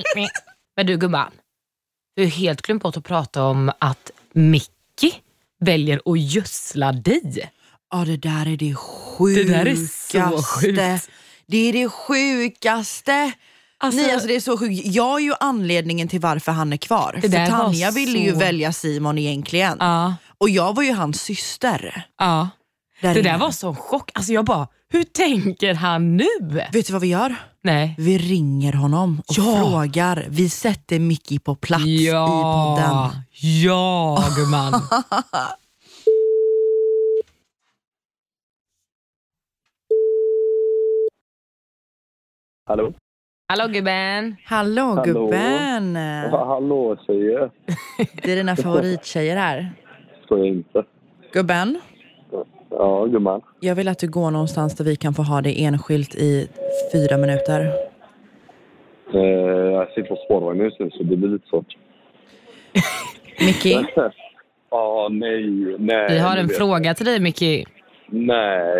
Men du gumman, du är helt glömt bort att prata om att Mickey väljer att gödsla dig. Ja, det där är det sjukaste. Det där är så sjukt. Det är det sjukaste. Alltså, det är så sjukt. Jag är ju anledningen till varför han är kvar. För Tanja ville ju välja Simon egentligen. Och jag var ju hans syster. Ja. Det där var så chock. Alltså jag bara, hur tänker han nu? Vet du vad vi gör? Nej. Vi ringer honom och frågar. Vi sätter Mickey på plats i podden. Ja, gumman. Hallå? Hallå gubben. Hallå gubben. Hallå tjejer. Det är dina favorittjejer här. Så inte. Gubben. Ja, gumman. Jag vill att du går någonstans där vi kan få ha det enskilt i 4 minuter. Jag sitter på spårvagn just nu så det blir lite svårt. Mickey? Nej. Vi har en fråga till dig, Mickey. Nej.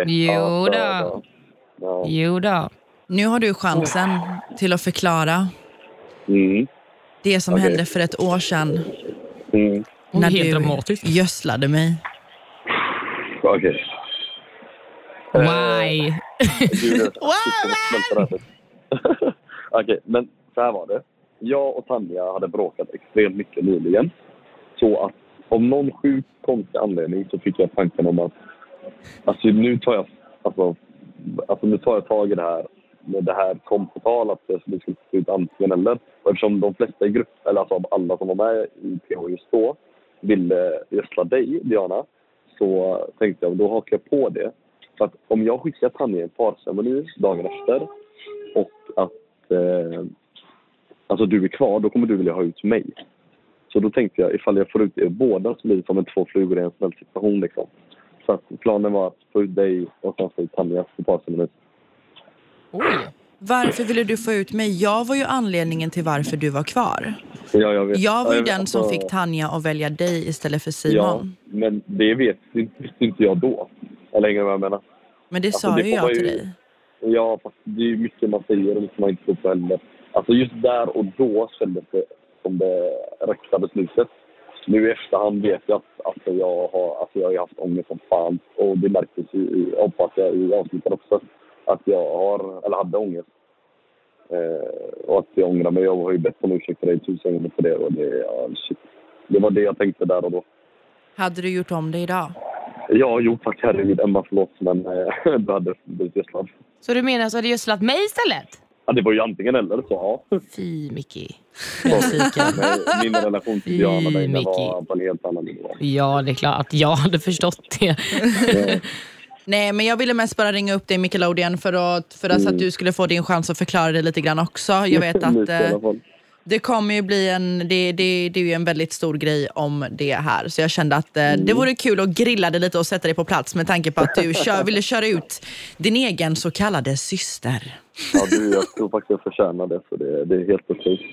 Jo då. Nu har du chansen till att förklara det som hände för ett år sedan. När du gödslade mig. Okej. Why? Okej, men så här var det. Jag och Tanja hade bråkat extremt mycket nyligen. Så att om någon sjuk konstig anledning så fick jag tanken om att nu tar jag tag i det här när det här kom på tal att det skulle se ut antingen eller. Och eftersom de flesta i gruppen, eller alltså alla som var med i PH just då, ville gödsla dig, Diana, så tänkte jag, då hakar jag på det. För att om jag skickar Tanja en parceremoni dagen efter och att alltså du är kvar, då kommer du vilja ha ut mig. Så då tänkte jag, ifall jag får ut er båda så blir det som en 2 flugor i en smäll situation liksom. Så att planen var att få ut dig och sen få ut Tanja på parceremoni. Oj. Varför ville du få ut mig? Jag var ju anledningen till varför du var kvar. Ja, jag vet. Jag var ju den som fick Tanja att välja dig istället för Simon. Ja, men det visste inte jag då. Eller hänger vad jag menar. Men det sa ju jag till dig. Ja, fast det är ju mycket man säger och mycket man inte tror på heller. Alltså just där och då kändes det som det rätta beslutet. Nu i efterhand vet jag att jag har haft ångest som fan. Och det märktes hoppas jag i avslutet också. Att jag hade ångest. Och att jag ångrar mig. Jag har ju bett om ursäkt för dig 1000 gånger för det. Och det var det jag tänkte där och då. Hade du gjort om det idag? Ja, jo tack herregud. Emma, förlåt. Men du hade blivit gödslad. Så du menar så hade du gödslat mig istället? Ja, det var ju antingen eller så, ja. Fy, Mickey. Min relation till Diana var på en helt annan nivå. Ja, det är klart att jag hade förstått det. Nej, men jag ville mest bara ringa upp dig, Nickelodeon, för så att du skulle få din chans att förklara det lite grann också. Jag vet att det kommer ju bli det är ju en väldigt stor grej om det här. Så jag kände att det vore kul att grilla det lite och sätta det på plats med tanke på att du ville köra ut din egen så kallade syster. Ja, jag tror faktiskt jag förtjänar det, så det är helt okej.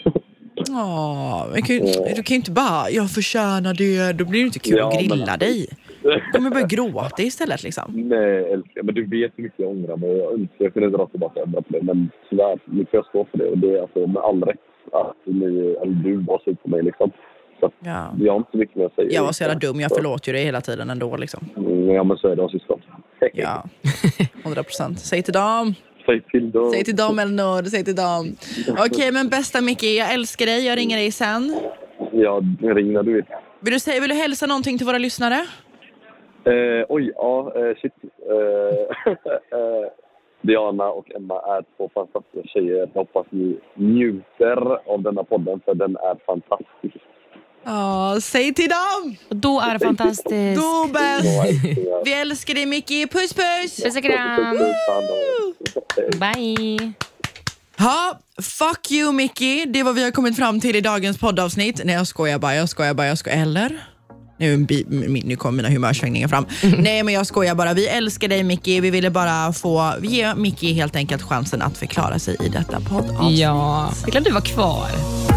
Du kan ju inte bara, jag förtjänar det, då blir det inte kul att grilla dig. Du kommer börja gråta istället liksom. Nej, älskar, men du vet hur mycket jag ångrar mig. Jag önskar jag kunde dra tillbaka ändra på det, men tyvärr, nu får jag stå för det. Och det är alltså med all rätt att du bara ser ut på mig liksom. Så jag har inte så mycket mer att säga. Jag var så jävla dum, jag förlåter ju dig hela tiden ändå liksom. Ja, men så är det av syskon. Ja, 100%. Säg till dem. Säg till dem, Elinor. Säg till dem. Okej, men bästa Mickey, jag älskar dig. Jag ringer dig sen. Ja, ring när du vill. Vill du hälsa någonting till våra lyssnare? Shit. Diana och Emma är 2 fantastiska tjejer. Jag hoppas ni njuter av denna podden, för den är fantastisk. Säg till dem! Då är det fantastiskt. Då bäst. Vi älskar dig, Mickey. Puss, puss! Puss och kram. Bye. Ja, fuck you, Mickey. Det är vad vi har kommit fram till i dagens poddavsnitt. Nej, jag skojar bara. Eller? Nu kommer mina humörsvängningar fram. Nej, men jag skojar bara. Vi älskar dig, Mickey. Vi ville bara få ge Mickey helt enkelt chansen att förklara sig i detta poddavsnitt. Ja, det är klart du var kvar.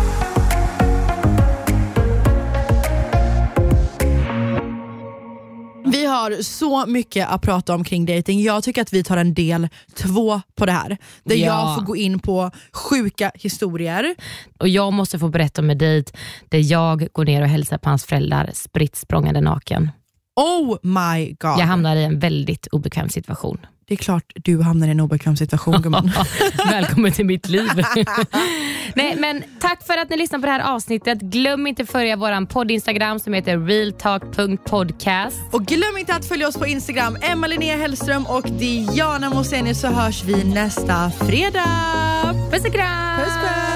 Vi har så mycket att prata om kring dating. Jag tycker att vi tar en del 2 på det här. Där jag får gå in på sjuka historier. Och jag måste få berätta om en dejt där jag går ner och hälsar på hans föräldrar spritt språngande naken. Oh my god. Jag hamnar i en väldigt obekväm situation. Det är klart du hamnar i en obekväm situation, gumman. Välkommen till mitt liv. Nej, men tack för att ni lyssnar på det här avsnittet. Glöm inte att följa våran podd-instagram som heter realtalk.podcast. Och glöm inte att följa oss på Instagram, Emma Linnea Hellström och Diana Moseni, så hörs vi nästa fredag. Puss och kram! Puss, puss!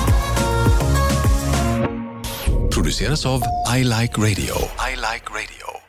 Produceras av I Like Radio.